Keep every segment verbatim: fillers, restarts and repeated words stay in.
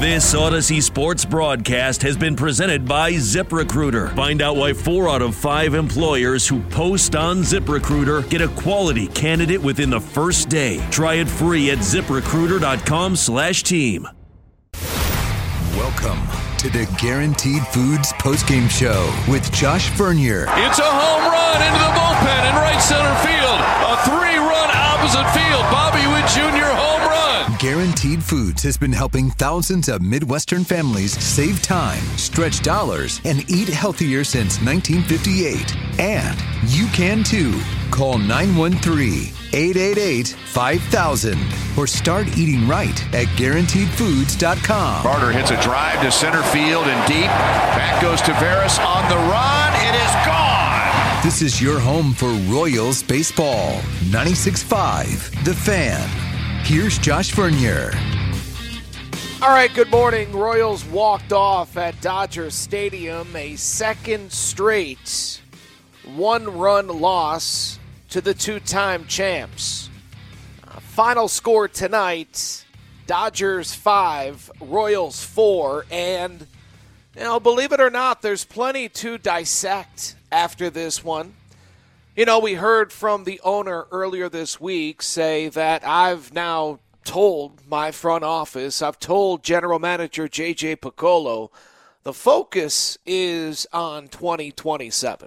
This Odyssey Sports broadcast has been presented by ZipRecruiter. Find out why four out of five employers who post on ZipRecruiter get a quality candidate within the first day. Try it free at ZipRecruiter.com slash team. Welcome to the Guaranteed Foods postgame show with Josh Vernier. It's a home run into the bullpen in right center field. A three-run opposite field. Bobby Witt Junior home run. Guaranteed Foods has been helping thousands of Midwestern families save time, stretch dollars, and eat healthier since nineteen fifty-eight. And you can too. Call nine one three, eight eight eight, five thousand or start eating right at guaranteed foods dot com. Carter hits a drive to center field and deep. Back goes Taveras on the run. It is gone. This is your home for Royals baseball. ninety-six point five The Fan. Here's Josh Vernier. All right, good morning. Royals walked off at Dodger Stadium, a second straight one-run loss to the two-time champs. Uh, final score tonight, Dodgers five, Royals four, and, you know, believe it or not, there's plenty to dissect after this one. You know, we heard from the owner earlier this week say that I've now told my front office, I've told general manager J J Piccolo, the focus is on twenty twenty-seven.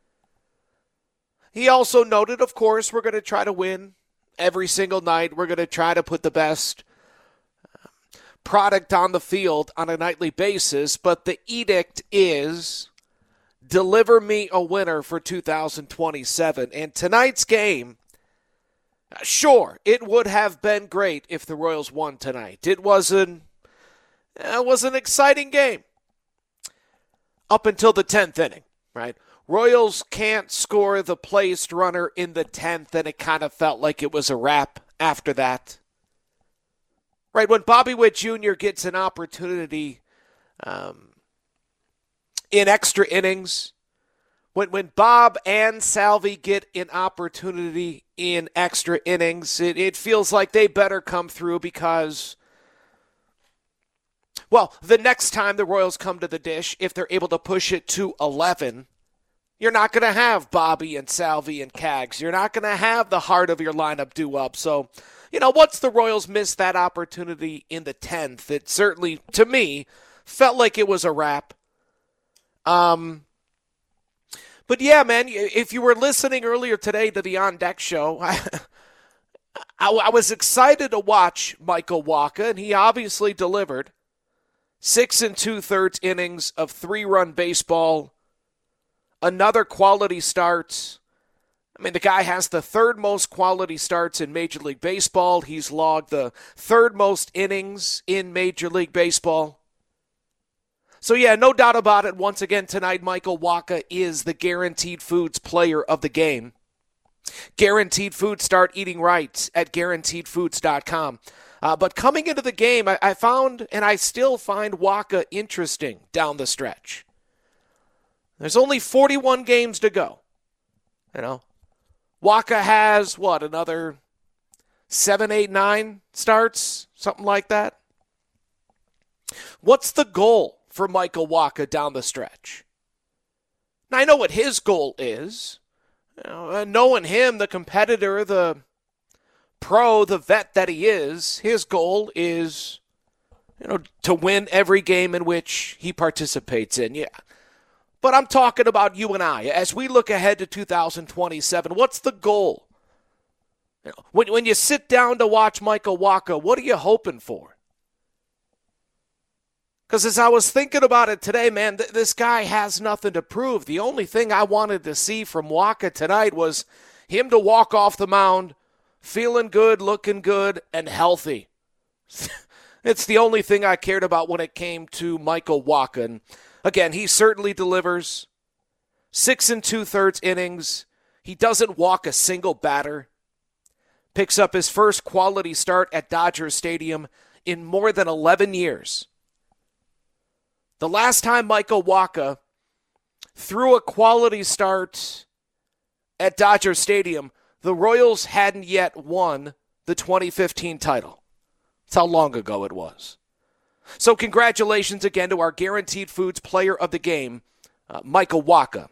He also noted, of course, we're going to try to win every single night. We're going to try to put the best product on the field on a nightly basis, but the edict is deliver me a winner for two thousand twenty-seven. And tonight's game, sure, it would have been great if the Royals won tonight. It was an, it was an exciting game up until the tenth inning, right? Royals can't score the placed runner in the tenth, and it kind of felt like it was a wrap after that. Right, when Bobby Witt Junior gets an opportunity um, in extra innings, when when Bob and Salvi get an opportunity in extra innings, it, it feels like they better come through because, well, the next time the Royals come to the dish, if they're able to push it to eleven, you're not going to have Bobby and Salvi and Cags. You're not going to have the heart of your lineup do up. So, you know, once the Royals missed that opportunity in the tenth, it certainly, to me, felt like it was a wrap. Um, but yeah, man, if you were listening earlier today to the On Deck show, I, I, I was excited to watch Michael Wacha, and he obviously delivered six and two-thirds innings of three-run baseball, another quality start. I mean, the guy has the third most quality starts in Major League Baseball. He's logged the third most innings in Major League Baseball. So, yeah, no doubt about it. Once again tonight, Michael Wacha is the Guaranteed Foods player of the game. Guaranteed Foods, start eating right at guaranteed foods dot com. Uh, but coming into the game, I, I found, and I still find Wacha interesting down the stretch. There's only forty-one games to go. You know, Wacha has, what, another seven, eight, nine starts? Something like that? What's the goal for Michael Wacha down the stretch? Now, I know what his goal is. You know, knowing him, the competitor, the pro, the vet that he is, his goal is, you know, to win every game in which he participates in, yeah. But I'm talking about you and I. As we look ahead to two thousand twenty-seven, what's the goal? You know, when, when you sit down to watch Michael Wacha, what are you hoping for? Because as I was thinking about it today, man, th- this guy has nothing to prove. The only thing I wanted to see from Wacha tonight was him to walk off the mound feeling good, looking good, and healthy. It's the only thing I cared about when it came to Michael Wacha. And again, he certainly delivers. Six and two-thirds innings. He doesn't walk a single batter. Picks up his first quality start at Dodger Stadium in more than eleven years. The last time Michael Wacha threw a quality start at Dodger Stadium, the Royals hadn't yet won the twenty fifteen title. That's how long ago it was. So congratulations again to our Guaranteed Foods player of the game, uh, Michael Wacha.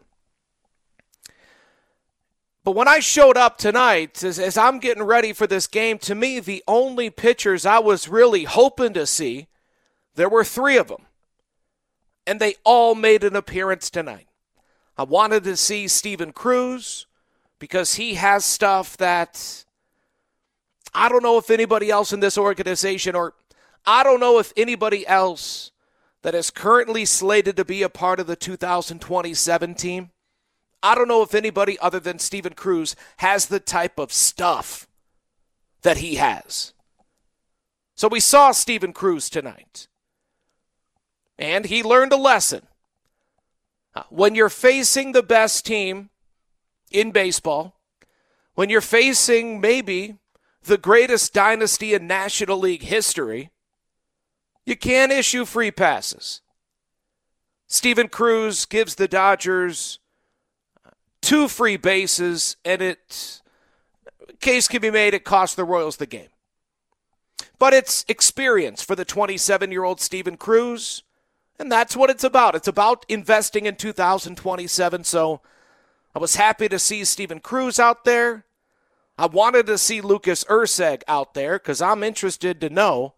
But when I showed up tonight, as, as I'm getting ready for this game, to me, the only pitchers I was really hoping to see, there were three of them. And they all made an appearance tonight. I wanted to see Steven Cruz because he has stuff that I don't know if anybody else in this organization, or I don't know if anybody else that is currently slated to be a part of the two thousand twenty-seven team, I don't know if anybody other than Steven Cruz has the type of stuff that he has. So we saw Steven Cruz tonight. And he learned a lesson. When you're facing the best team in baseball, when you're facing maybe the greatest dynasty in National League history, you can't issue free passes. Steven Cruz gives the Dodgers two free bases, and it, case can be made, it cost the Royals the game. But it's experience for the twenty-seven-year-old Steven Cruz, and that's what it's about. It's about investing in two thousand twenty-seven, so I was happy to see Steven Cruz out there. I wanted to see Lucas Erceg out there because I'm interested to know,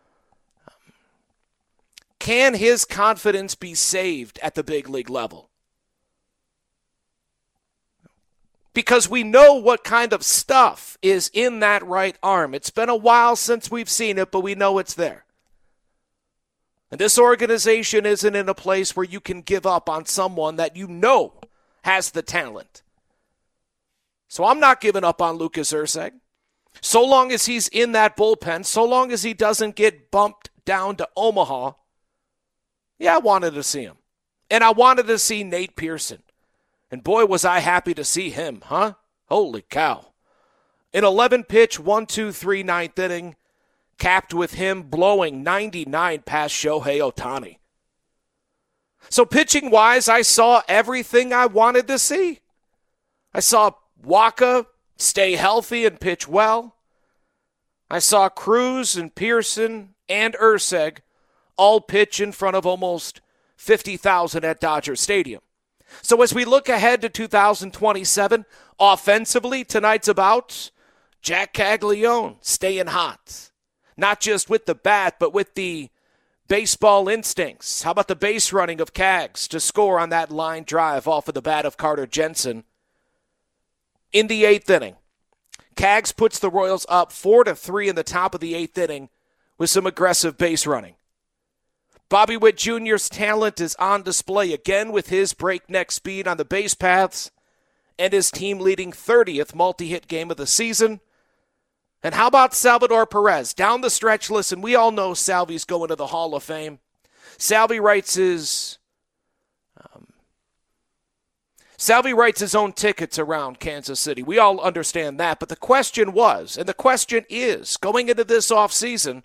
can his confidence be saved at the big league level? Because we know what kind of stuff is in that right arm. It's been a while since we've seen it, but we know it's there. And this organization isn't in a place where you can give up on someone that you know has the talent. So I'm not giving up on Lucas Erceg. So long as he's in that bullpen, so long as he doesn't get bumped down to Omaha, yeah, I wanted to see him. And I wanted to see Nate Pearson. And boy, was I happy to see him, huh? Holy cow. An eleven-pitch, one two three ninth inning, capped with him blowing ninety-nine past Shohei Ohtani. So pitching-wise, I saw everything I wanted to see. I saw Wacha stay healthy and pitch well. I saw Cruz and Pearson and Erceg all pitch in front of almost fifty thousand at Dodger Stadium. So as we look ahead to two thousand twenty-seven, offensively, tonight's about Jack Caglianone staying hot. Not just with the bat, but with the baseball instincts. How about the base running of Cags to score on that line drive off of the bat of Carter Jensen? In the eighth inning, Cags puts the Royals up four to three in the top of the eighth inning with some aggressive base running. Bobby Witt Junior's talent is on display again with his breakneck speed on the base paths and his team-leading thirtieth multi-hit game of the season. And how about Salvador Perez? Down the stretch, listen, we all know Salvy's going to the Hall of Fame. Salvy writes his um, Salvy writes his own tickets around Kansas City. We all understand that. But the question was, and the question is, going into this offseason,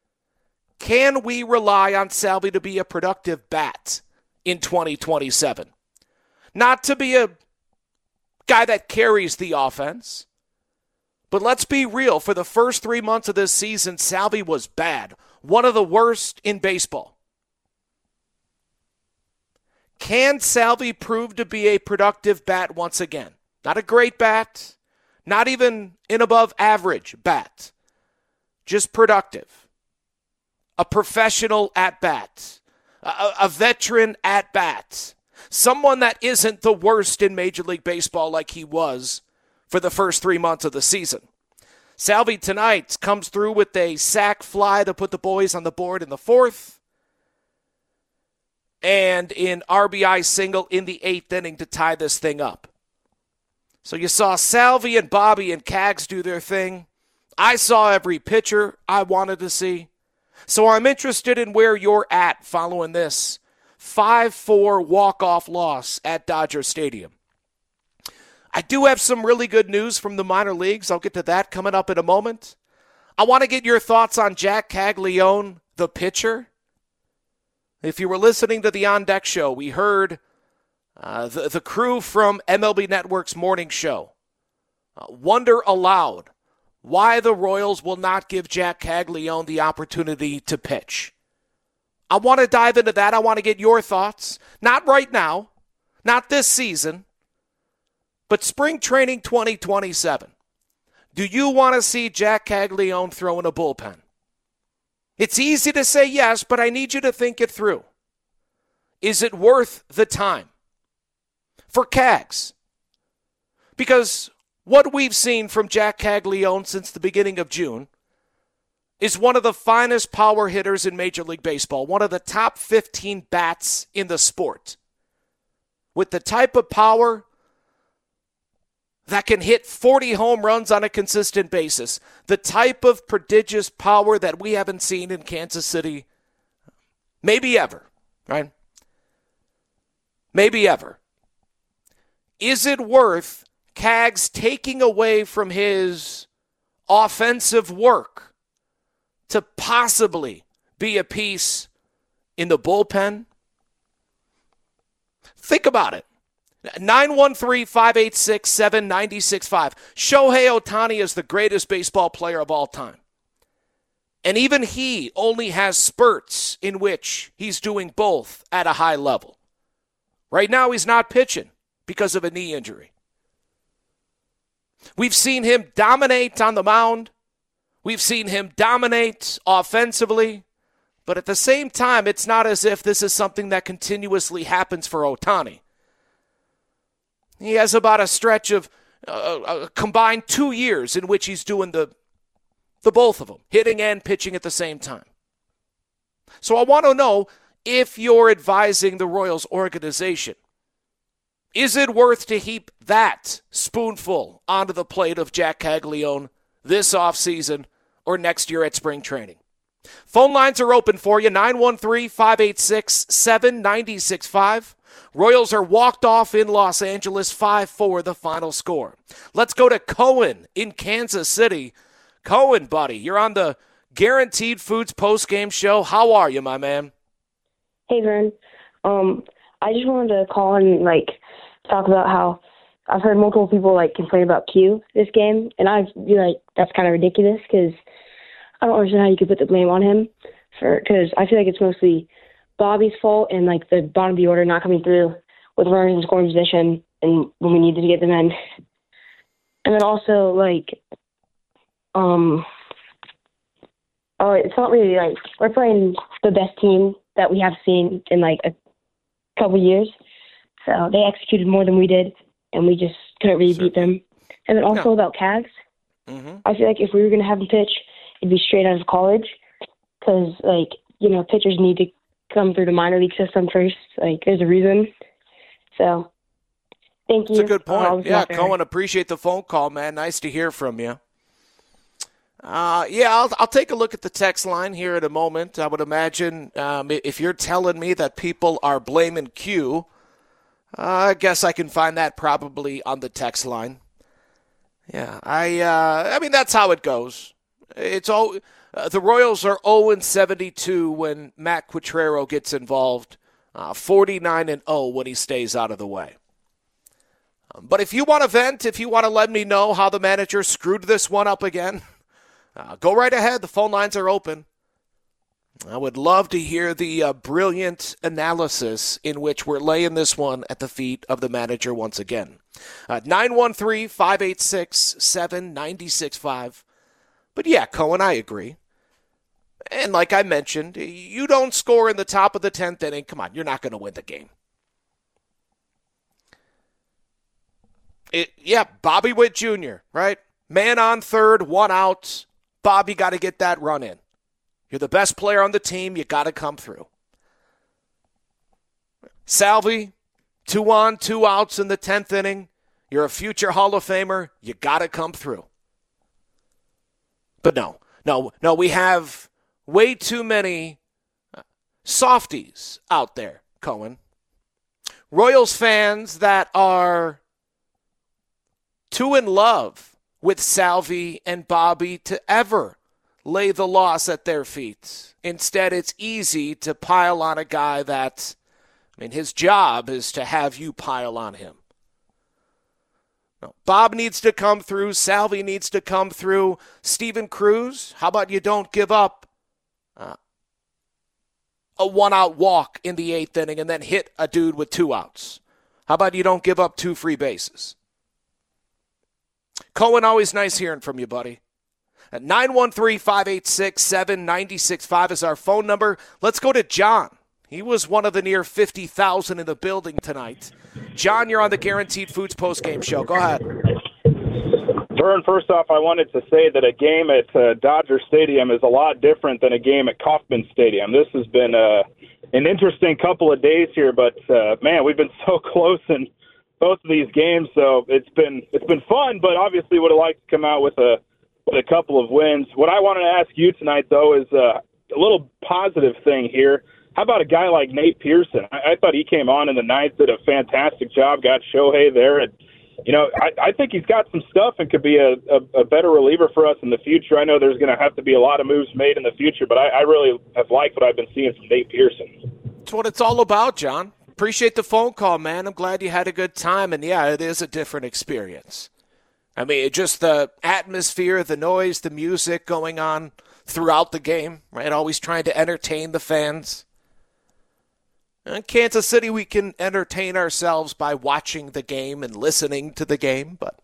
can we rely on Salvy to be a productive bat in twenty twenty-seven? Not to be a guy that carries the offense. But let's be real. For the first three months of this season, Salvy was bad. One of the worst in baseball. Can Salvy prove to be a productive bat once again? Not a great bat. Not even an above average bat. Just productive. A professional at-bat, a, a veteran at-bat, someone that isn't the worst in Major League Baseball like he was for the first three months of the season. Salvy tonight comes through with a sac fly to put the boys on the board in the fourth, and an R B I single in the eighth inning to tie this thing up. So you saw Salvy and Bobby and Cags do their thing. I saw every pitcher I wanted to see. So I'm interested in where you're at following this five four walk-off loss at Dodger Stadium. I do have some really good news from the minor leagues. I'll get to that coming up in a moment. I want to get your thoughts on Jack Caglianone, the pitcher. If you were listening to the On Deck show, we heard uh, the, the crew from M L B Network's morning show uh, wonder aloud why the Royals will not give Jack Caglianone the opportunity to pitch. I want to dive into that. I want to get your thoughts. Not right now, not this season, but spring training twenty twenty-seven. Do you want to see Jack Caglianone throw in a bullpen? It's easy to say yes, but I need you to think it through. Is it worth the time for Cags? Because what we've seen from Jack Caglianone since the beginning of June is one of the finest power hitters in Major League Baseball, one of the top fifteen bats in the sport. With the type of power that can hit forty home runs on a consistent basis, the type of prodigious power that we haven't seen in Kansas City maybe ever, right? Maybe ever. Is it worth Cags taking away from his offensive work to possibly be a piece in the bullpen? Think about it. nine one three, five eight six, seven nine six five. Shohei Ohtani is the greatest baseball player of all time. And even he only has spurts in which he's doing both at a high level. Right now he's not pitching because of a knee injury. We've seen him dominate on the mound. We've seen him dominate offensively. But at the same time, it's not as if this is something that continuously happens for Ohtani. He has about a stretch of uh, a combined two years in which he's doing the, the both of them, hitting and pitching at the same time. So I want to know if you're advising the Royals organization, is it worth to heap that spoonful onto the plate of Jack Caglianone this offseason or next year at spring training? Phone lines are open for you, nine one three, five eight six, seven nine six five. Royals are walked off in Los Angeles, five four the final score. Let's go to Cohen in Kansas City. Cohen, buddy, you're on the Guaranteed Foods postgame show. How are you, my man? Hey, Vern. Um, I just wanted to call and, like, talk about how I've heard multiple people, like, complain about Q this game, and I feel like that's kind of ridiculous because I don't understand how you could put the blame on him for because I feel like it's mostly Bobby's fault and, like, the bottom of the order not coming through with runners in scoring position and when we needed to get them in. And then also, like, um, oh, it's not really, like, we're playing the best team that we have seen in, like, a couple years. So they executed more than we did, and we just couldn't really beat them. And then also no. about Cags, mm-hmm. I feel like if we were going to have him pitch, it'd be straight out of college because, like, you know, pitchers need to come through the minor league system first. Like, there's a reason. So, thank you. That's a good point. Yeah, Cohen, appreciate the phone call, man. Nice to hear from you. Uh, yeah, I'll, I'll take a look at the text line here in a moment. I would imagine um, if you're telling me that people are blaming Q, uh, I guess I can find that probably on the text line. Yeah, I uh, I mean, that's how it goes. It's all uh, the Royals are oh and seventy-two when Matt Quatraro gets involved, uh, forty-nine and oh when he stays out of the way. Um, but if you want to vent, if you want to let me know how the manager screwed this one up again, Uh, go right ahead. The phone lines are open. I would love to hear the uh, brilliant analysis in which we're laying this one at the feet of the manager once again. Uh, nine one three, five eight six, seven nine six five. But yeah, Cohen, I agree. And like I mentioned, you don't score in the top of the tenth inning. Come on, you're not going to win the game. It, yeah, Bobby Witt Junior, right? Man on third, one out. Bobby got to get that run in. You're the best player on the team. You got to come through. Salvi, two on, two outs in the tenth inning. You're a future Hall of Famer. You got to come through. But no, no, no, we have way too many softies out there, Cohen. Royals fans that are too in love with Salvi and Bobby to ever lay the loss at their feet. Instead, it's easy to pile on a guy that, I mean, his job is to have you pile on him. No, Bob needs to come through. Salvi needs to come through. Steven Cruz, how about you don't give up uh, a one-out walk in the eighth inning and then hit a dude with two outs? How about you don't give up two free bases? Cohen, always nice hearing from you, buddy. At nine one three, five eight six, seven nine six five is our phone number. Let's go to John. He was one of the near fifty thousand in the building tonight. John, you're on the Guaranteed Foods postgame show. Go ahead. Vern, first off, I wanted to say that a game at uh, Dodger Stadium is a lot different than a game at Kauffman Stadium. This has been uh, an interesting couple of days here, but, uh, man, we've been so close in both of these games, so it's been it's been fun, but obviously would have liked to come out with a with a couple of wins. What I wanted to ask you tonight, though, is uh, a little positive thing here. How about a guy like Nate Pearson? I, I thought he came on in the ninth, did a fantastic job, got Shohei there, and you know, I, I think he's got some stuff and could be a, a, a better reliever for us in the future. I know there's going to have to be a lot of moves made in the future, but I, I really have liked what I've been seeing from Nate Pearson. That's what it's all about, John. Appreciate the phone call, man. I'm glad you had a good time, and yeah, it is a different experience. I mean, just the atmosphere, the noise, the music going on throughout the game, right? Always trying to entertain the fans. In Kansas City, we can entertain ourselves by watching the game and listening to the game, but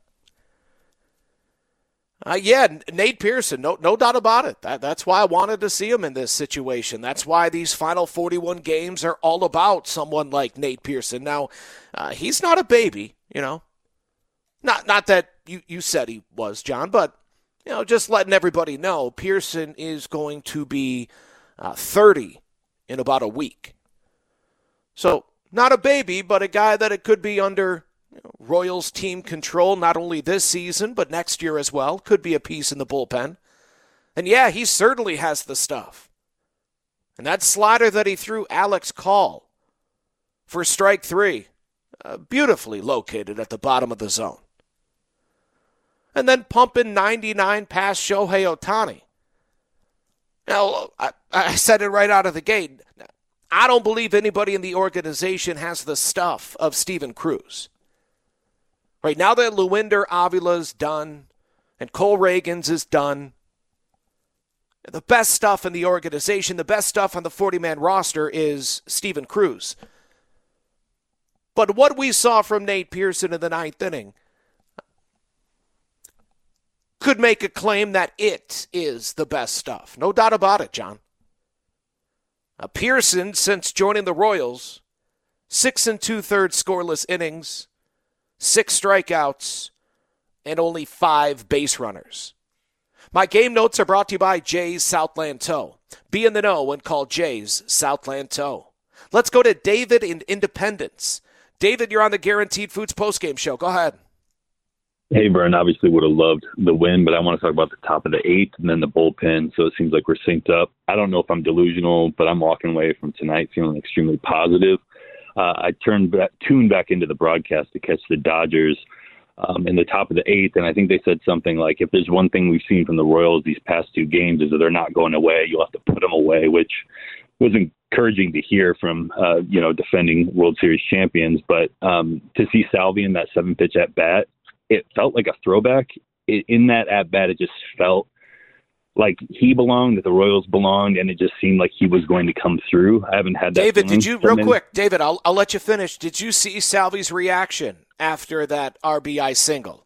uh, yeah, Nate Pearson, no, no doubt about it. That, that's why I wanted to see him in this situation. That's why these final forty-one games are all about someone like Nate Pearson. Now, uh, he's not a baby, you know. Not, not that you, you said he was, John, but you know, just letting everybody know, Pearson is going to be uh, thirty in about a week. So, not a baby, but a guy that it could be under you know, Royals team control, not only this season, but next year as well. Could be a piece in the bullpen. And yeah, he certainly has the stuff. And that slider that he threw Alex Call for strike three, uh, beautifully located at the bottom of the zone. And then pumping ninety-nine past Shohei Ohtani. Now, I, I said it right out of the gate. I don't believe anybody in the organization has the stuff of Steven Cruz. Right now that Luinder Avila's done and Cole Reagans is done, the best stuff in the organization, the best stuff on the forty-man roster is Steven Cruz. But what we saw from Nate Pearson in the ninth inning could make a claim that it is the best stuff. No doubt about it, John. Uh, Pearson, since joining the Royals, six and two-thirds scoreless innings, six strikeouts, and only five base runners. My game notes are brought to you by Jay's Southland Tow. Be in the know and call Jay's Southland Tow. Let's go to David in Independence. David, you're on the Guaranteed Foods postgame show. Go ahead. Hey, Vern, obviously would have loved the win, but I want to talk about the top of the eighth and then the bullpen, so it seems like we're synced up. I don't know if I'm delusional, but I'm walking away from tonight feeling extremely positive. Uh, I turned back, tuned back into the broadcast to catch the Dodgers um, in the top of the eighth, and I think they said something like, if there's one thing we've seen from the Royals these past two games is that they're not going away. You'll have to put them away, which was encouraging to hear from, uh, you know, defending World Series champions. But um, to see Salvi in that seven-pitch at-bat, it felt like a throwback. In that at-bat, it just felt like he belonged, that the Royals belonged, and it just seemed like he was going to come through. I haven't had that. David, did you, real quick, David, I'll, I'll let you finish. Did you see Salvi's reaction after that R B I single?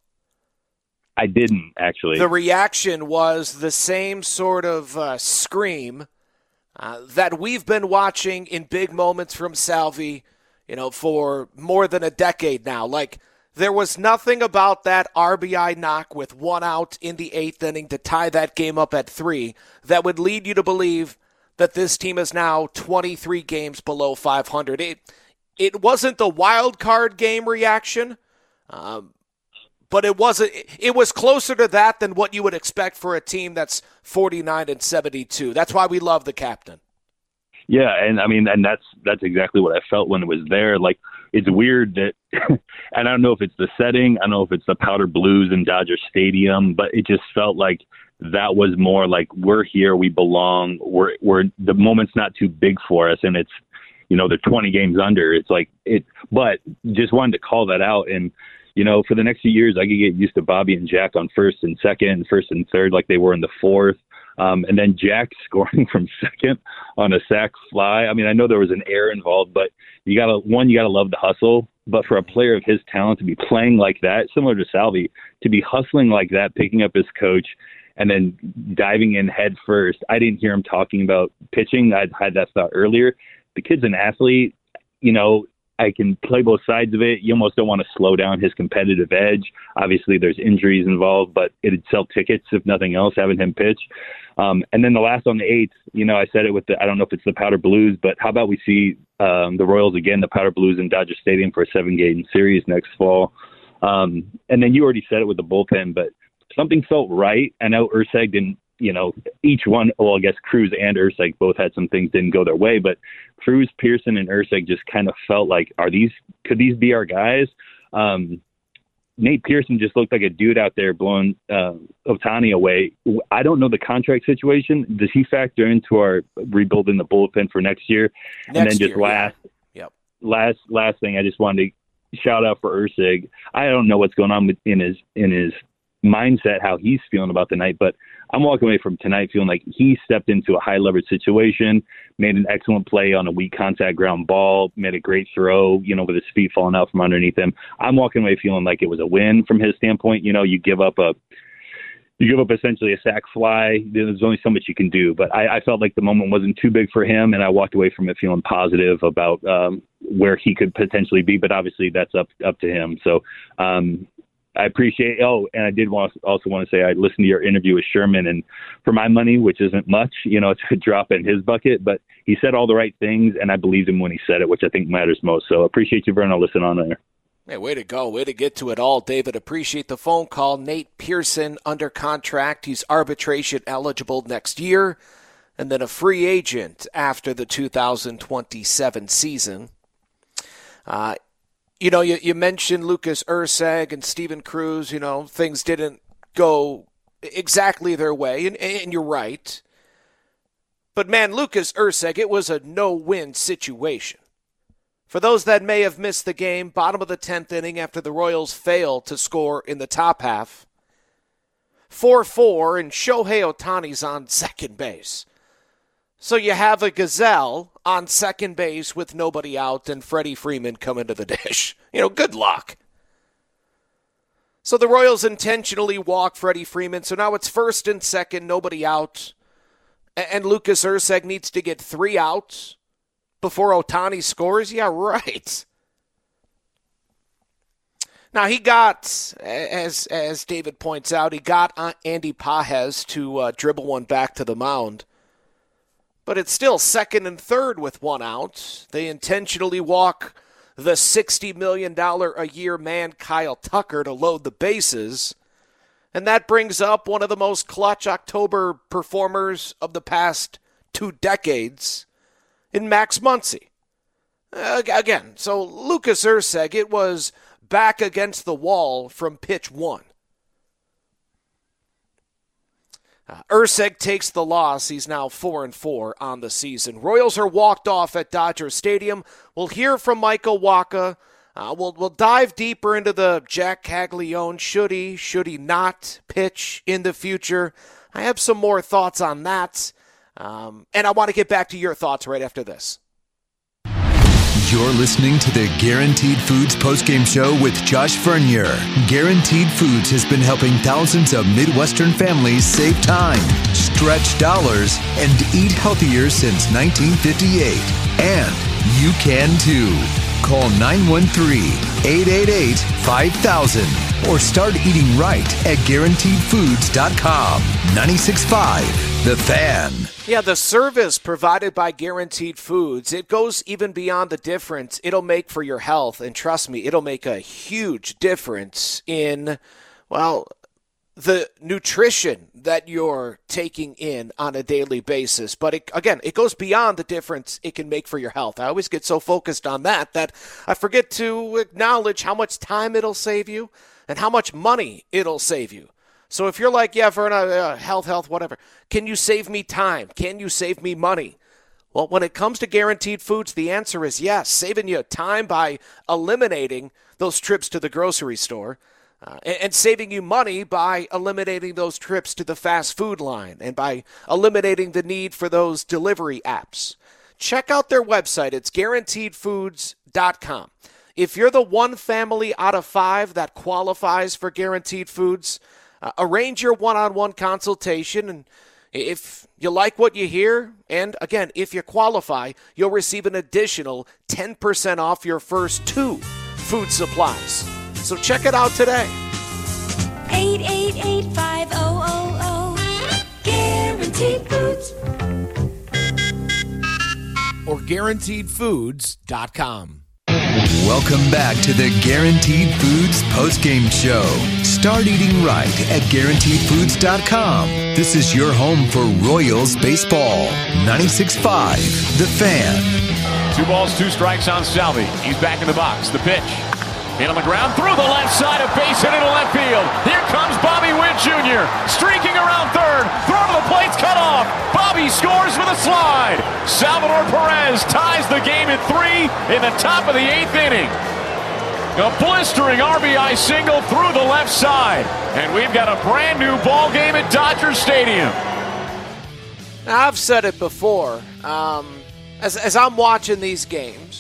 I didn't, actually. The reaction was the same sort of uh, scream uh, that we've been watching in big moments from Salvi, you know, for more than a decade now. Like, there was nothing about that R B I knock with one out in the eighth inning to tie that game up at three that would lead you to believe that this team is now twenty-three games below five hundred. It, it wasn't the wild card game reaction, um, but it wasn't. It was closer to that than what you would expect for a team that's forty-nine and seventy-two. That's why we love the captain. Yeah, and I mean, and that's that's exactly what I felt when it was there. Like, it's weird that, and I don't know if it's the setting, I don't know if it's the powder blues in Dodger Stadium, but it just felt like that was more like, we're here, we belong, we're we're the moment's not too big for us, and it's, you know, they're twenty games under. It's like it, but just wanted to call that out. And you know, for the next few years, I could get used to Bobby and Jack on first and second, and first and third, like they were in the fourth. Um, and then Jack scoring from second on a sac fly. I mean, I know there was an error involved, but you gotta one, you gotta love the hustle. But for a player of his talent to be playing like that, similar to Salvi, to be hustling like that, picking up his coach, and then diving in head first. I didn't hear him talking about pitching. I'd had that thought earlier. The kid's an athlete. You know, I can play both sides of it. You almost don't want to slow down his competitive edge. Obviously, there's injuries involved, but it'd sell tickets, if nothing else, having him pitch. Um, and then the last on the eighth, you know, I said it with the, I don't know if it's the Powder Blues, but how about we see um, the Royals again, the Powder Blues in Dodger Stadium for a seven-game series next fall. Um, and then you already said it with the bullpen, but something felt right. I know Urseg didn't, you know, each one, well, I guess Cruz and Urseg both had some things didn't go their way, but Cruz, Pearson, and Urseg just kind of felt like, are these, could these be our guys? Um, Nate Pearson just looked like a dude out there blowing uh, Ohtani away. I don't know the contract situation. Does he factor into our rebuilding the bullpen for next year? Next and then just year, last, yeah. Yep. last, last thing, I just wanted to shout out for Urseg. I don't know what's going on with, in his in his mindset, how he's feeling about the night, but I'm walking away from tonight feeling like he stepped into a high leverage situation, made an excellent play on a weak contact ground ball, made a great throw, you know, with his feet falling out from underneath him. I'm walking away feeling like it was a win from his standpoint. You know, you give up a, you give up essentially a sac fly. There's only so much you can do, but I, I felt like the moment wasn't too big for him, and I walked away from it feeling positive about um, where he could potentially be, but obviously that's up, up to him. So, um, I appreciate. Oh, and I did want to, also want to say I listened to your interview with Sherman, and for my money, which isn't much, you know, it's a drop in his bucket, but he said all the right things, and I believed him when he said it, which I think matters most. So appreciate you, Vern. I'll listen on there. Hey, way to go. Way to get to it all, David. Appreciate the phone call. Nate Pearson under contract. He's arbitration eligible next year, and then a free agent after the two thousand twenty-seven season. Uh, You know, you, you mentioned Lucas Urseg and Steven Cruz. You know, things didn't go exactly their way, and, and you're right. But, man, Lucas Urseg, it was a no-win situation. For those that may have missed the game, bottom of the tenth inning after the Royals failed to score in the top half, four four, and Shohei Ohtani's on second base. So you have a gazelle on second base with nobody out and Freddie Freeman come into the dish. You know, good luck. So the Royals intentionally walk Freddie Freeman. So now it's first and second, nobody out. And Lucas Urseg needs to get three outs before Ohtani scores? Yeah, right. Now he got, as as David points out, he got Andy Pages to uh, dribble one back to the mound. But it's still second and third with one out. They intentionally walk the sixty million dollars a year man Kyle Tucker to load the bases. And that brings up one of the most clutch October performers of the past two decades in Max Muncy. Uh, again, so Lucas Urseg, it was back against the wall from pitch one. Uh, Urseg takes the loss. He's now four and four on the season. Royals are walked off at Dodger Stadium. We'll hear from Michael Wacha. Uh, we'll we'll dive deeper into the Jack Caglione. Should he, should he not pitch in the future? I have some more thoughts on that, um, and I want to get back to your thoughts right after this. You're listening to the Guaranteed Foods postgame show with Josh Vernier. Guaranteed Foods has been helping thousands of Midwestern families save time, stretch dollars, and eat healthier since nineteen fifty-eight. And you can too. Call nine one three, eight eight eight, five thousand or start eating right at guaranteed foods dot com. ninety-six point five The Fan. Yeah, the service provided by Guaranteed Foods, it goes even beyond the difference it'll make for your health. And trust me, it'll make a huge difference in, well, the nutrition that you're taking in on a daily basis. But it, again, it goes beyond the difference it can make for your health. I always get so focused on that that I forget to acknowledge how much time it'll save you and how much money it'll save you. So if you're like, yeah, Verna, uh, health, health, whatever, can you save me time? Can you save me money? Well, when it comes to Guaranteed Foods, the answer is yes. Saving you time by eliminating those trips to the grocery store. uh, and, and saving you money by eliminating those trips to the fast food line and by eliminating the need for those delivery apps. Check out their website. It's guaranteed foods dot com. If you're the one family out of five that qualifies for Guaranteed Foods, uh, arrange your one-on-one consultation, and if you like what you hear, and again, if you qualify, you'll receive an additional ten percent off your first two food supplies. So check it out today. eight eight eight, five oh oh oh, Guaranteed Foods. Or guaranteed foods dot com. Welcome back to the Guaranteed Foods postgame show. Start eating right at guaranteed foods dot com. This is your home for Royals baseball. ninety-six point five, The Fan. Two balls, two strikes on Salvi. He's back in the box. The pitch. Hit on the ground, through the left side, a base hit into left field. Here comes Bobby Witt Junior Streaking around third. Throw to the plate's cut off. Bobby scores with a slide. Salvador Perez ties the game at three in the top of the eighth inning. A blistering R B I single through the left side. And we've got a brand new ball game at Dodger Stadium. Now, I've said it before. Um, as, as I'm watching these games,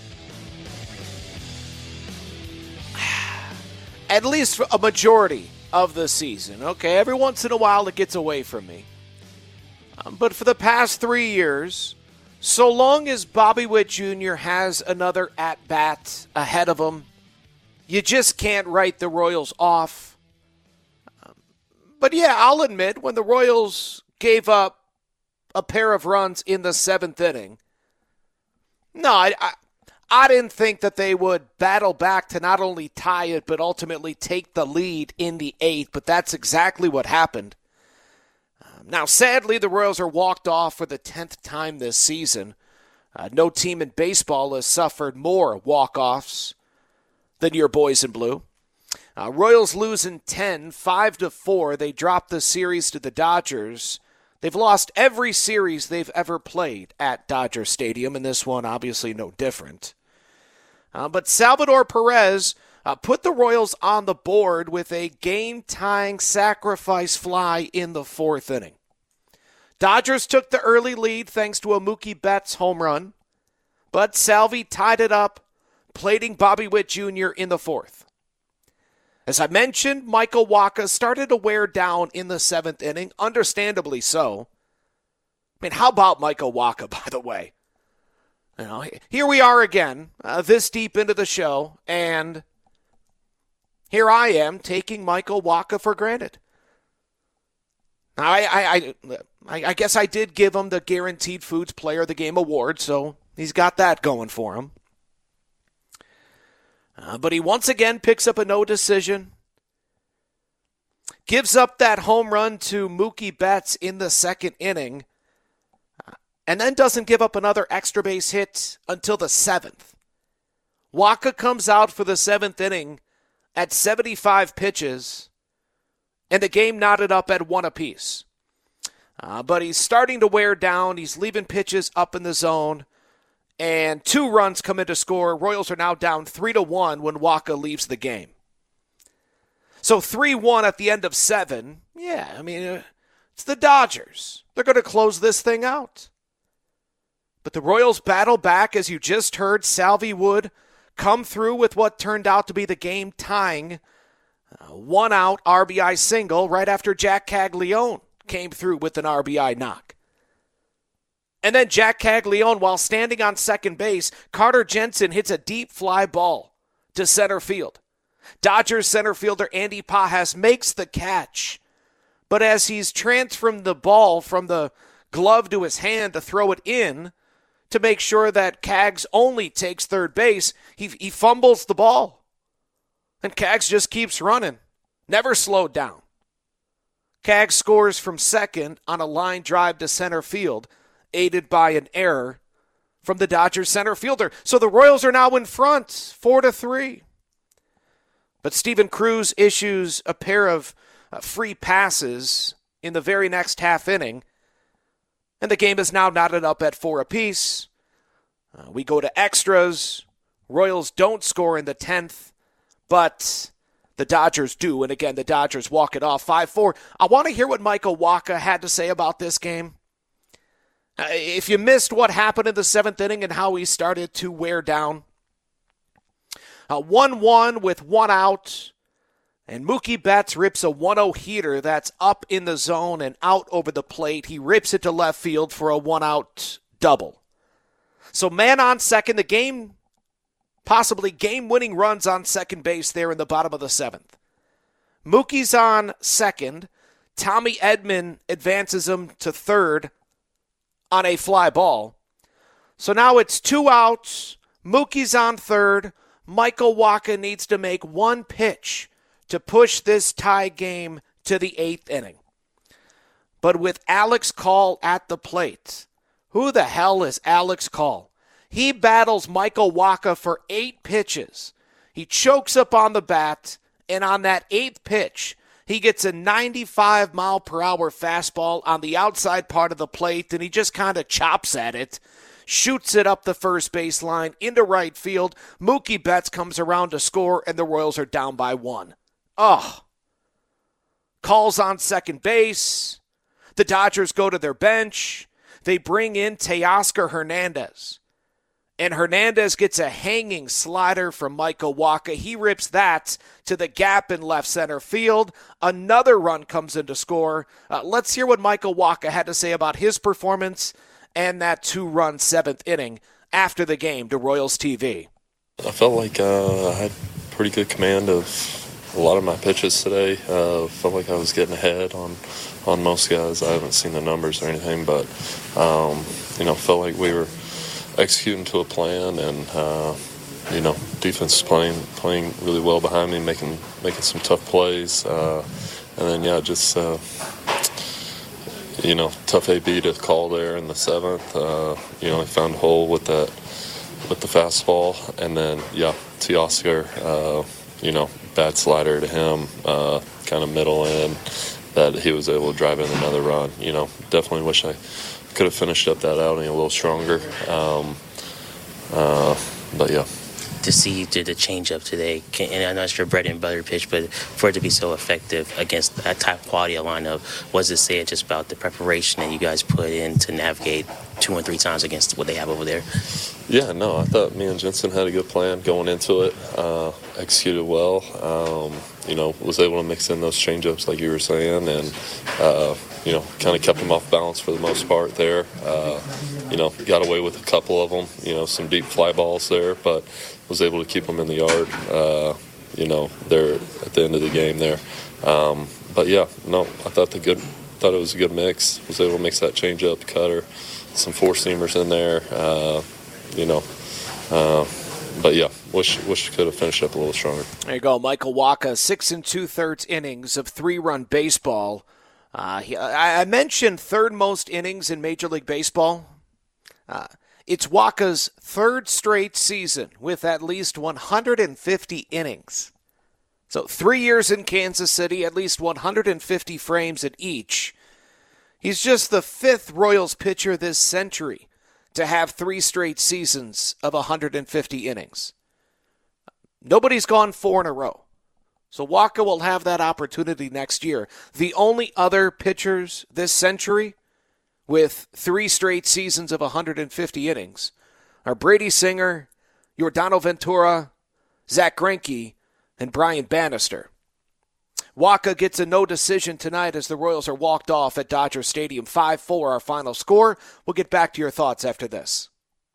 at least for a majority of the season, okay? Every once in a while it gets away from me. Um, but for the past three years, so long as Bobby Witt Junior has another at-bat ahead of him, you just can't write the Royals off. Um, but yeah, I'll admit, when the Royals gave up a pair of runs in the seventh inning, no, I... I I didn't think that they would battle back to not only tie it, but ultimately take the lead in the eighth, but that's exactly what happened. Um, now, sadly, the Royals are walked off for the tenth time this season. Uh, no team in baseball has suffered more walk-offs than your boys in blue. Uh, Royals lose in ten, five to four. They drop the series to the Dodgers. They've lost every series they've ever played at Dodger Stadium, and this one obviously no different. Uh, but Salvador Perez uh, put the Royals on the board with a game-tying sacrifice fly in the fourth inning. Dodgers took the early lead thanks to a Mookie Betts home run, but Salvi tied it up, plating Bobby Witt Junior in the fourth. As I mentioned, Michael Wacha started to wear down in the seventh inning, understandably so. I mean, how about Michael Wacha, by the way? You know, here we are again, uh, this deep into the show, and here I am taking Michael Wacha for granted. Now, I, I, I, I guess I did give him the Guaranteed Foods Player of the Game award, so he's got that going for him. Uh, but he once again picks up a no decision, gives up that home run to Mookie Betts in the second inning, and then doesn't give up another extra base hit until the seventh. Wacha comes out for the seventh inning at seventy-five pitches, and the game knotted up at one apiece. Uh, but he's starting to wear down. He's leaving pitches up in the zone, and two runs come in to score. Royals are now down three to one when Wacha leaves the game. So three one at the end of seven. Yeah, I mean, it's the Dodgers. They're going to close this thing out. But the Royals battle back, as you just heard. Salvi would come through with what turned out to be the game-tying uh, one-out R B I single right after Jack Caglione came through with an R B I knock. And then Jack Caglione, while standing on second base, Carter Jensen hits a deep fly ball to center field. Dodgers center fielder Andy Pajas makes the catch, but as he's transferring the ball from the glove to his hand to throw it in, to make sure that Cags only takes third base, he, he fumbles the ball. And Cags just keeps running, never slowed down. Cags scores from second on a line drive to center field, aided by an error from the Dodgers center fielder. So the Royals are now in front, four to three. But Steven Cruz issues a pair of uh, free passes in the very next half inning, and the game is now knotted up at four apiece. Uh, we go to extras. Royals don't score in the tenth, but The Dodgers do, and again, the Dodgers walk it off five four. I want to hear what Michael Wacha had to say about this game. Uh, if you missed what happened in the seventh inning and how he started to wear down, uh, one one with one out, and Mookie Betts rips a one oh heater that's up in the zone and out over the plate. He rips it to left field for a one-out double. So man on second, the game, possibly game-winning runs on second base there in the bottom of the seventh. Mookie's on second. Tommy Edman advances him to third on a fly ball. So now it's two outs. Mookie's on third. Michael Wacha needs to make one pitch to push this tie game to the eighth inning. But with Alex Call at the plate, who the hell is Alex Call? He battles Michael Wacha for eight pitches. He chokes up on the bat, and on that eighth pitch, he gets a ninety-five mile per hour fastball on the outside part of the plate, and he just kind of chops at it, shoots it up the first baseline into right field. Mookie Betts comes around to score, and the Royals are down by one. Oh. Calls on second base. The Dodgers go to their bench. They bring in Teoscar Hernandez. And Hernandez gets a hanging slider from Michael Wacha. He rips that to the gap in left center field. Another run comes in to score. Uh, let's hear what Michael Wacha had to say about his performance and that two-run seventh inning after the game to Royals T V. I felt like uh, I had pretty good command of a lot of my pitches today. Uh, felt like I was getting ahead on, on most guys. I haven't seen the numbers or anything, but, um, you know, felt like we were executing to a plan, and uh, you know, defense is playing playing really well behind me, making making some tough plays, uh, and then yeah, just uh, you know, tough A B to call there in the seventh. Uh, you know, I found a hole with that with the fastball, and then yeah, Teoscar, uh, you know, bad slider to him, uh, kind of middle in, that he was able to drive in another run. You know, definitely wish I could have finished up that outing a little stronger. Um, uh, but, yeah. To see you did the change-up today, can, and I know it's your bread and butter pitch, but for it to be so effective against that type quality of lineup, what does it say just about the preparation that you guys put in to navigate two and three times against what they have over there? Yeah, no, I thought me and Jensen had a good plan going into it, uh, executed well, um, you know, was able to mix in those change-ups like you were saying, and, uh, you know, kind of kept them off balance for the most part there. Uh, you know, got away with a couple of them, you know, some deep fly balls there, but was able to keep them in the yard, uh, you know, there at the end of the game there. Um, but, yeah, no, I thought the good, thought it was a good mix. Was able to mix that change-up, cutter, some four-seamers in there, uh, you know. Uh, but, yeah, wish wish could have finished up a little stronger. There you go, Michael Wacha, six and two-thirds innings of three-run baseball. Uh, he, I, I mentioned third most innings in Major League Baseball. Uh, it's Wacha's third straight season with at least one hundred fifty innings. So three years in Kansas City, at least one hundred fifty frames at each. He's just the fifth Royals pitcher this century to have three straight seasons of one hundred fifty innings. Nobody's gone four in a row. So Wacha will have that opportunity next year. The only other pitchers this century with three straight seasons of one hundred fifty innings are Brady Singer, Yordano Ventura, Zach Greinke, and Brian Bannister. Wacha gets a no decision tonight as the Royals are walked off at Dodger Stadium. five four our final score. We'll get back to your thoughts after this.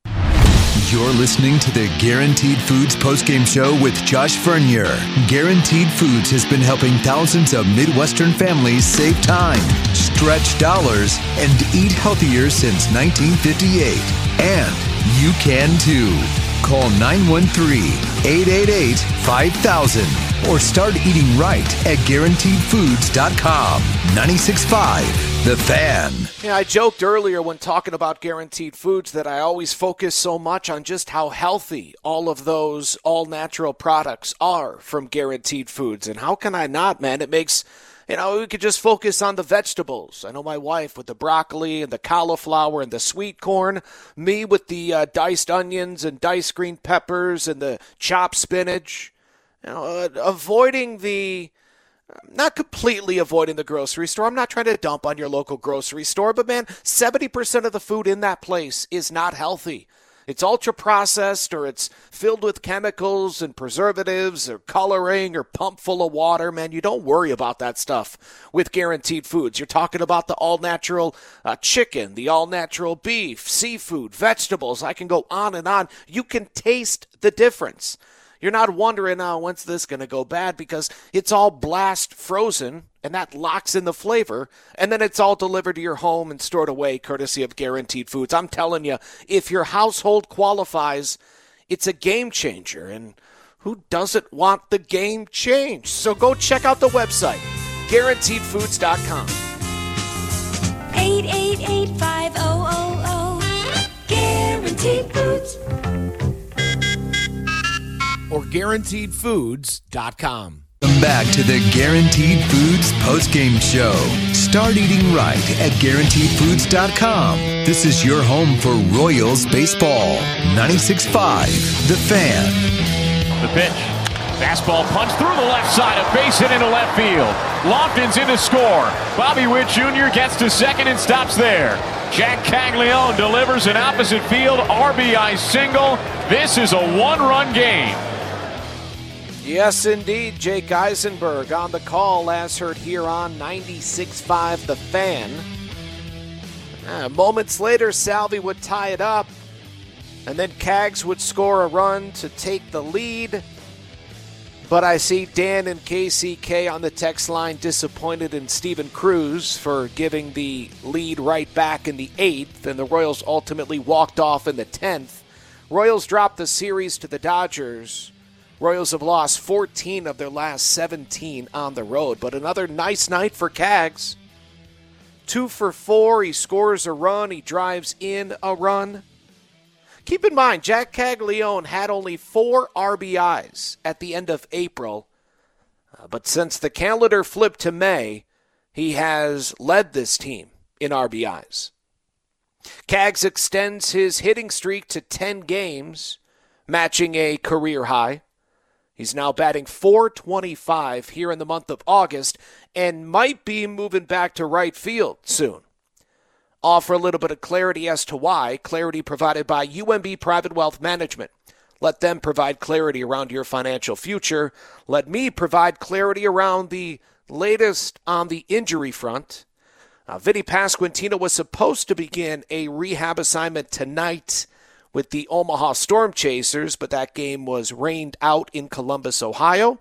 You're listening to the Guaranteed Foods postgame show with Josh Fernier. Guaranteed Foods has been helping thousands of Midwestern families save time, stretch dollars, and eat healthier since nineteen fifty-eight. And you can too. Call nine one three, eight eight eight, five thousand or start eating right at guaranteed foods dot com. ninety-six point five The Fan. Yeah, I joked earlier when talking about Guaranteed Foods that I always focus so much on just how healthy all of those all-natural products are from Guaranteed Foods. And how can I not, man? It makes, you know, we could just focus on the vegetables. I know my wife with the broccoli and the cauliflower and the sweet corn. Me with the uh, diced onions and diced green peppers and the chopped spinach. you know, uh, avoiding the, not completely avoiding the grocery store. I'm not trying to dump on your local grocery store, but man, seventy percent of the food in that place is not healthy. It's ultra-processed, or it's filled with chemicals and preservatives or coloring or pumped full of water. Man, you don't worry about that stuff with Guaranteed Foods. You're talking about the all-natural uh, chicken, the all-natural beef, seafood, vegetables. I can go on and on. You can taste the difference. You're not wondering, oh, when's this going to go bad? Because it's all blast frozen, and that locks in the flavor, and then it's all delivered to your home and stored away courtesy of Guaranteed Foods. I'm telling you, if your household qualifies, it's a game changer, and who doesn't want the game changed? So go check out the website, guaranteed foods dot com. eight eight eight, five oh oh oh, Guaranteed Foods. Or guaranteed foods dot com. Welcome back to the Guaranteed Foods postgame show. Start eating right at guaranteed foods dot com. This is your home for Royals baseball. ninety-six point five, The Fan. The pitch. Fastball punch through the left side, a base hit into left field. Lofton's in to score. Bobby Witt Junior gets to second and stops there. Jack Caglione delivers an opposite field R B I single. This is a one-run game. Yes, indeed. Jake Eisenberg on the call, as heard here on ninety-six point five The Fan. Uh, moments later, Salvi would tie it up, and then Cags would score a run to take the lead. But I see Dan and K C K on the text line disappointed in Steven Cruz for giving the lead right back in the eighth, and the Royals ultimately walked off in the tenth. Royals dropped the series to the Dodgers. Royals have lost fourteen of their last seventeen on the road, but another nice night for Cags. Two for four, he scores a run, he drives in a run. Keep in mind, Jack Caglione had only four R B Is at the end of April, uh, but since the calendar flipped to May, he has led this team in R B Is. Cags extends his hitting streak to ten games, matching a career high. He's now batting four twenty-five here in the month of August and might be moving back to right field soon. Offer a little bit of clarity as to why. Clarity provided by U M B Private Wealth Management. Let them provide clarity around your financial future. Let me provide clarity around the latest on the injury front. Uh, Vinny Pasquantino was supposed to begin a rehab assignment tonight with the Omaha Storm Chasers, but that game was rained out in Columbus, Ohio.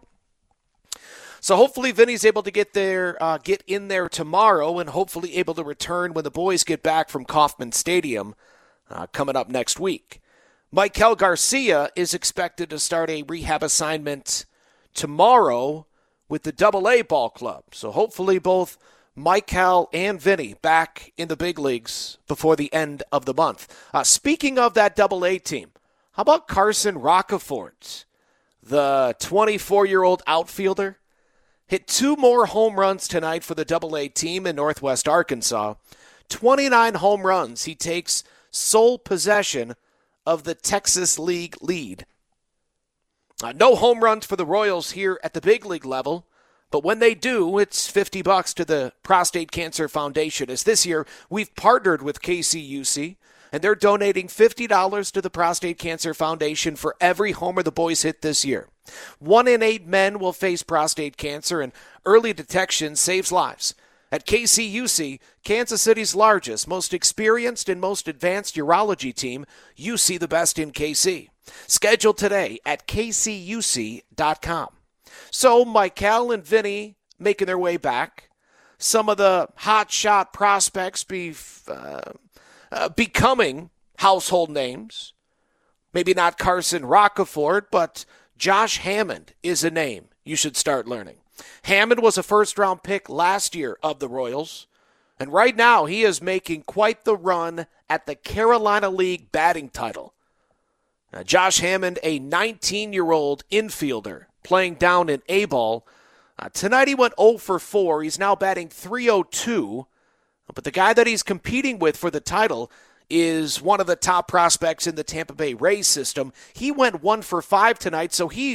So hopefully Vinny's able to get there, uh, get in there tomorrow, and hopefully able to return when the boys get back from Kauffman Stadium uh, coming up next week. Maikel Garcia is expected to start a rehab assignment tomorrow with the Double A ball club. So hopefully both Maikel and Vinny back in the big leagues before the end of the month. Uh, speaking of that Double A team, how about Carson Roccaforte, the twenty-four-year-old outfielder? Hit two more home runs tonight for the Double A team in Northwest Arkansas. twenty-nine home runs. He takes sole possession of the Texas League lead. Uh, no home runs for the Royals here at the big league level. But when they do, it's fifty bucks to the Prostate Cancer Foundation. As this year, we've partnered with K C U C, and they're donating fifty dollars to the Prostate Cancer Foundation for every homer the boys hit this year. One in eight men will face prostate cancer, and early detection saves lives. At K C U C, Kansas City's largest, most experienced, and most advanced urology team, you see the best in K C. Schedule today at K C U C dot com. So Maikel and Vinny making their way back. Some of the hot shot prospects be uh, uh, becoming household names. Maybe not Carson Roccaforte, but Josh Hammond is a name you should start learning. Hammond was a first-round pick last year of the Royals, and right now he is making quite the run at the Carolina League batting title. Now, Josh Hammond, a nineteen-year-old infielder, playing down in A-ball. Uh, tonight he went oh for four. He's now batting three oh two. But the guy that he's competing with for the title is one of the top prospects in the Tampa Bay Rays system. He went one for five tonight, so he's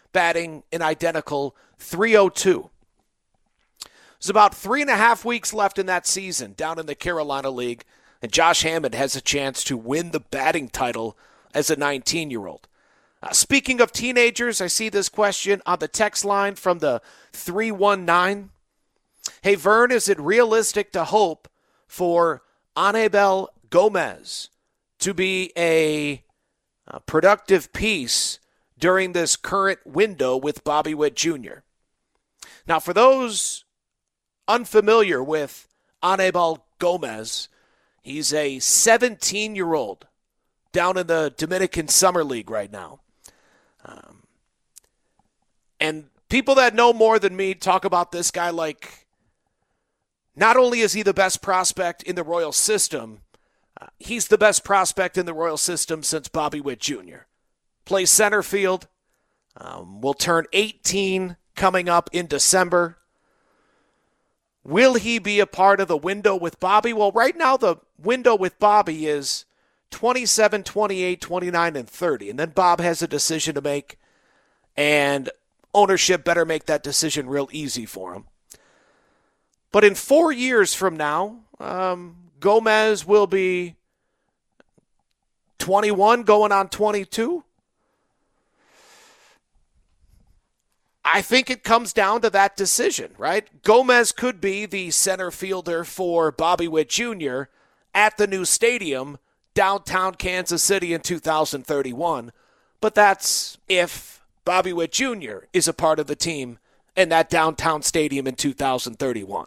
batting an identical three oh two. There's about three and a half weeks left in that season down in the Carolina League, and Josh Hammond has a chance to win the batting title as a nineteen-year-old. Uh, speaking of teenagers, I see this question on the text line from the three one nine. Hey, Vern, is it realistic to hope for Anibal Gomez to be a, a productive piece during this current window with Bobby Witt Junior? Now, for those unfamiliar with Anibal Gomez, he's a seventeen-year-old down in the Dominican Summer League right now. Um, and people that know more than me talk about this guy like not only is he the best prospect in the Royal system, uh, he's the best prospect in the Royal system since Bobby Witt Junior Plays center field, um, will turn eighteen coming up in December. Will he be a part of the window with Bobby? Well, right now the window with Bobby is twenty-seven, twenty-eight, twenty-nine, and thirty. And then Bob has a decision to make, and ownership better make that decision real easy for him. But in four years from now, um, Gomez will be twenty-one, going on twenty-two. I think it comes down to that decision, right? Gomez could be the center fielder for Bobby Witt Junior at the new stadium downtown Kansas City in two thousand thirty-one. But that's if Bobby Witt Junior is a part of the team in that downtown stadium in two thousand thirty-one.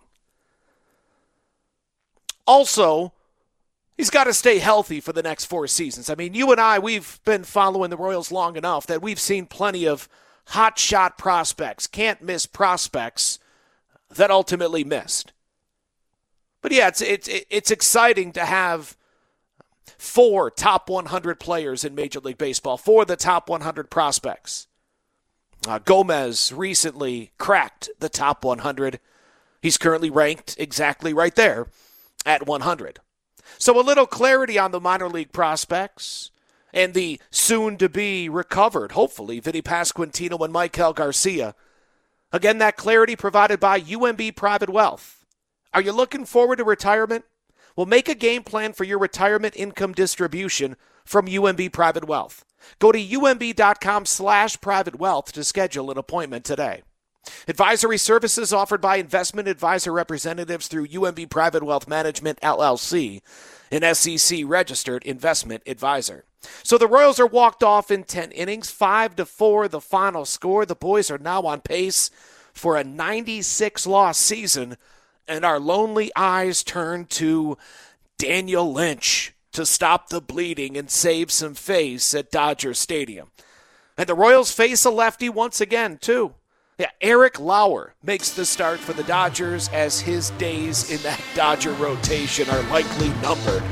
Also, he's got to stay healthy for the next four seasons. I mean, you and I, we've been following the Royals long enough that we've seen plenty of hot shot prospects, can't miss prospects that ultimately missed. But yeah, it's it's it's exciting to have four top one hundred players in Major League Baseball, four of the top one hundred prospects. Uh, Gomez recently cracked the top one hundred. He's currently ranked exactly right there at one hundred. So a little clarity on the minor league prospects and the soon-to-be recovered, hopefully, Vinny Pasquantino and Maikel Garcia. Again, that clarity provided by U M B Private Wealth. Are you looking forward to retirement? Well, make a game plan for your retirement income distribution from U M B Private Wealth. Go to umb.com slash private wealth to schedule an appointment today. Advisory services offered by investment advisor representatives through U M B Private Wealth Management, L L C, an S E C-registered investment advisor. So the Royals are walked off in ten innings, five to four the final score. The boys are now on pace for a ninety-six loss season, and our lonely eyes turn to Daniel Lynch to stop the bleeding and save some face at Dodger Stadium. And the Royals face a lefty once again, too. Yeah, Eric Lauer makes the start for the Dodgers as his days in that Dodger rotation are likely numbered.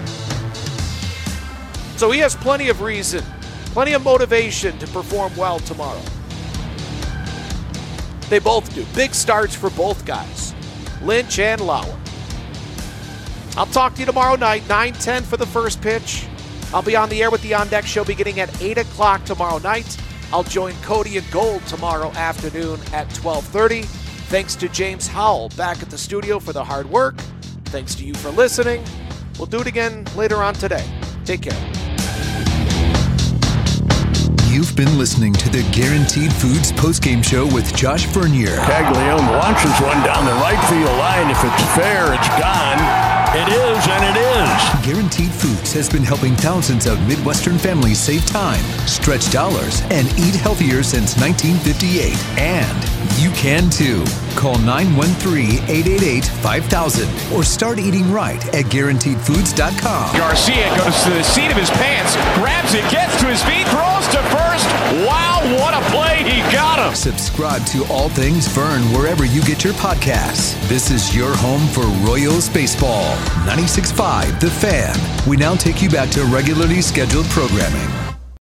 So he has plenty of reason, plenty of motivation to perform well tomorrow. They both do. Big starts for both guys, Lynch and Lauer. I'll talk to you tomorrow night, nine ten for the first pitch. I'll be on the air with the On Deck Show beginning at eight o'clock tomorrow night. I'll join Cody and Gold tomorrow afternoon at twelve thirty. Thanks to James Howell back at the studio for the hard work. Thanks to you for listening. We'll do it again later on today. Take care. You've been listening to the Guaranteed Foods postgame show with Josh Vernier. Caglione launches one down the right field line. If it's fair, it's gone. It is, and it is. Guaranteed Foods has been helping thousands of Midwestern families save time, stretch dollars, and eat healthier since nineteen fifty-eight. And you can too. Call nine one three, eight eight eight, five thousand or start eating right at guaranteed foods dot com. Garcia goes to the seat of his pants, grabs it, gets to his feet, throws to first. Wow, what a play. He got him. Subscribe to All Things Vern wherever you get your podcasts. This is your home for Royals baseball. ninety-six point five The Fan. We now take you back to regularly scheduled programming.